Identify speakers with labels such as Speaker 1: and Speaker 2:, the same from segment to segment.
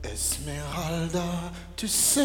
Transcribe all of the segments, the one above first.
Speaker 1: Esmeralda, tu sais,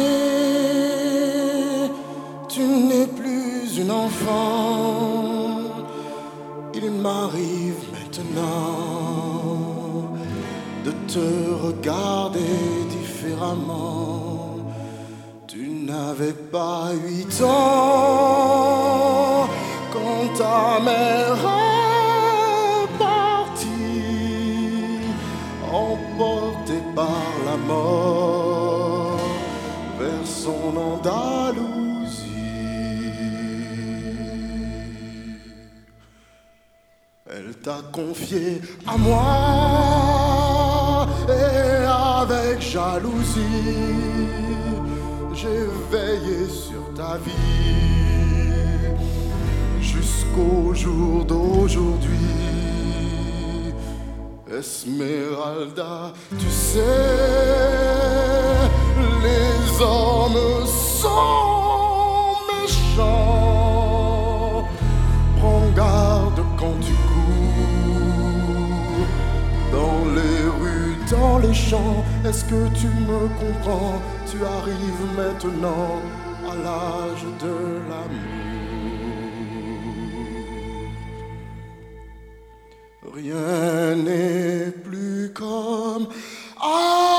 Speaker 1: tu n'es plus une enfant. Il m'arrive maintenant de te regarder différemment. Tu n'avais pas 8 ans quand ta mère est partie, emportée par la mort vers son Andalousie. Elle t'a confié à moi et avec jalousie j'ai veillé sur ta vie jusqu'au jour d'aujourd'hui. Esmeralda, tu sais, les hommes sont méchants. Prends garde quand tu cours dans les rues, dans les champs. Est-ce que tu me comprends? Tu arrives maintenant à l'âge de l'amour. Rien n'est plus comme